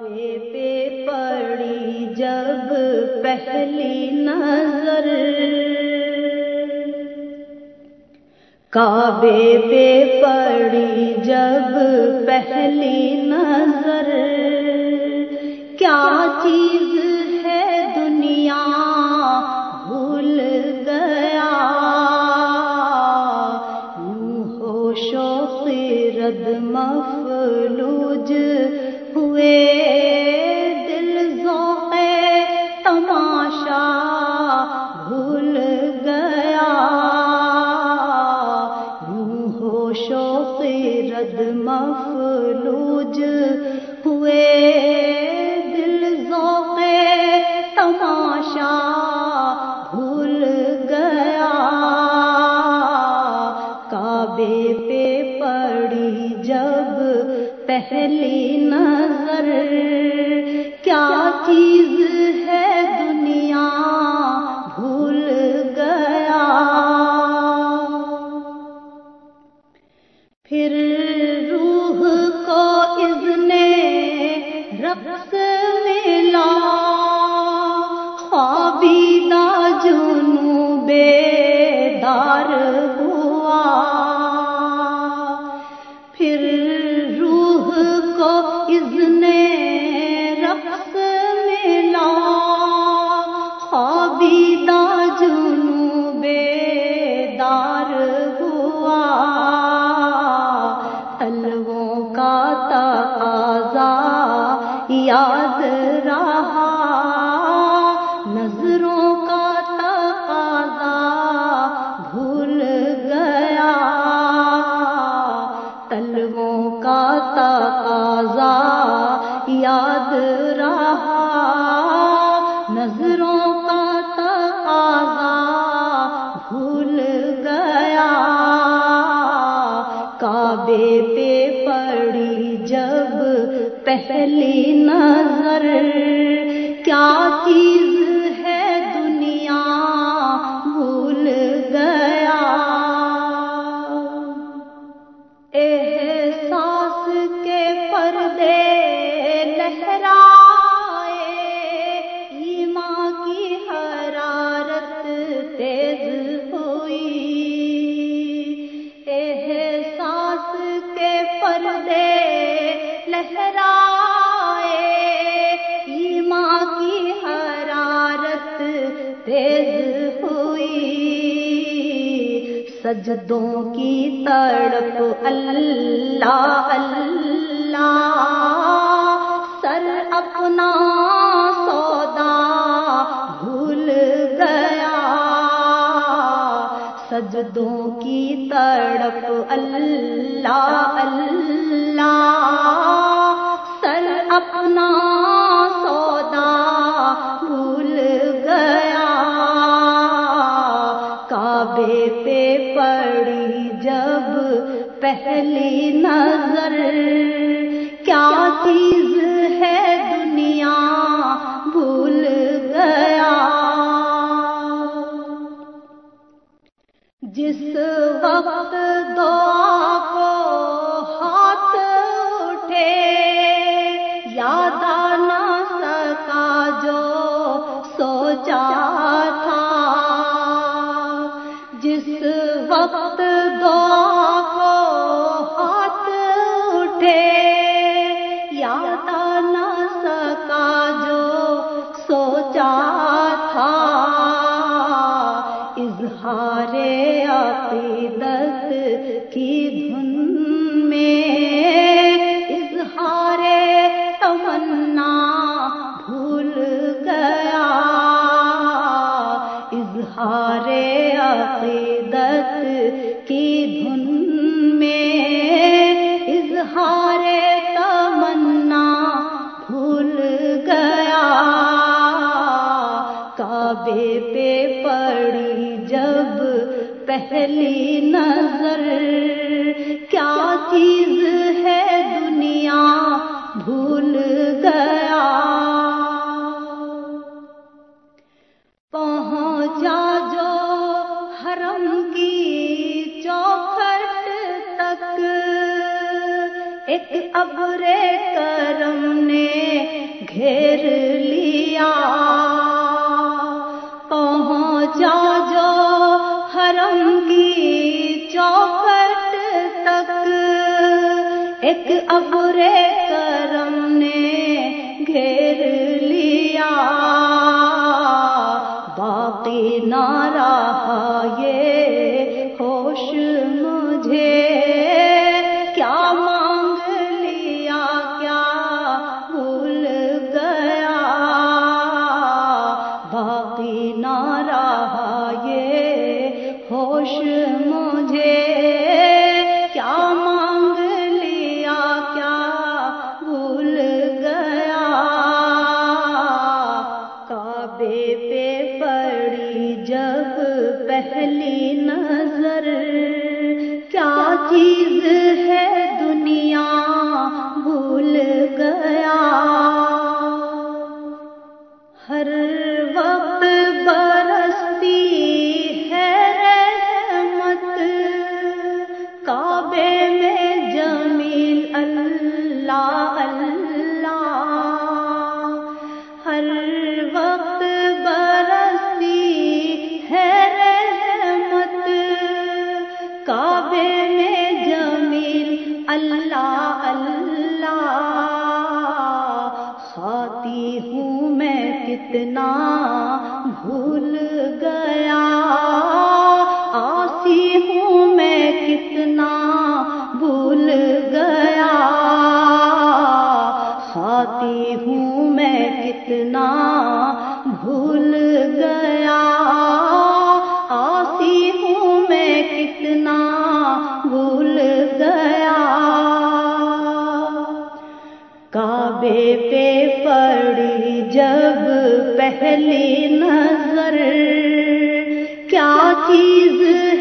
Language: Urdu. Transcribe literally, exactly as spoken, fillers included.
کعبے پہ پڑی جب پہلی نظر، کعبے پہ پڑی جب پہلی نظر، کیا چیز ہے دنیا بھول گیا، یوں ہوش و خرد مفلوج ہوئے، دل ذوق تماشا بھول گیا، یوں ہوش و خرد مفلوج ہوئے، دل ذوق تماشا بھول گیا، کعبے پہ پڑی جب پہلی نظر، کیا چیز ہے دنیا بھول گیا، پھر روح کو اذن رقص ملا، خوابیدہ جنوں بیدار ہوا، پھر روح کو اذن رقص ملا، خوابیدہ جنوں بیدار ہوا، تلووں کا تقاضا یاد رہا، نظروں کا تقاضا بھول گیا، تلووں کا تقاضا یاد رہا، نظروں کا تقاضا بھول گیا، کعبے پہ پڑی جب پہلی نظر، کیا چیز ہے دنیا بھول گیا، احساس کے پردے لہرائے، ایمان کی حرارت تیز ہوئی، احساس کے پردے لہرائے، ایمان کی حرارت تیز ہوئی، سجدوں کی تڑپ اللہ اللہ، سر اپنا سودا بھول گیا، سجدوں کی تڑپ اللہ اللہ، سر اپنا سودا بھول گیا، کعبے پہ پڑی جب پہلی نظر، کیا چیز ہے دنیا بھول گیا، جس وقت دعا کو ہاتھ اٹھے، یاد آ نہ سکا جو سوچا تھا، جس وقت دعا کو ہاتھ اٹھے، یاد آ نہ سکا جو سوچا تھا، اظہار عقیدت کی دھن میں، اظہار تمنا بھول گیا، اظہار عقیدت کی دھن میں، اظہار تمنا بھول گیا، کعبے پہ پڑی جب پہلی نظر، کیا چیز ہے دنیا بھول گیا، پہنچا جو حرم کی چوکھٹ تک، ایک ابر کرم نے گھیر لیا، پہنچا جو حرم کی چوکھٹ تک، ایک ابر کرم نے گھیر لیا، باقی نہ رہا یہ ہوش مجھے، کیا مانگ لیا کیا بھول گیا، باقی نہ رہا یہ ہوش مجھے، کیا مانگ لیا کیا بھول گیا، کعبے پہ پڑی جب پہلی نظر، کیا چیز ہے دنیا بھول گیا، ہر وقت برستی ہے رحمت، کعبے میں جمیل اللہ اللہ، ہر وقت برستی ہے رحمت، کعبے میں جمیل اللہ اللہ، خاتی ہوں میں کتنا بھول گیا، آسی ہوں میں کتنا بھول گیا، خاتی ہوں میں کتنا بھول گیا، آسی ہوں میں کتنا بھول گیا، کعبے پہ پڑی جب پہلی نظر، کیا چیز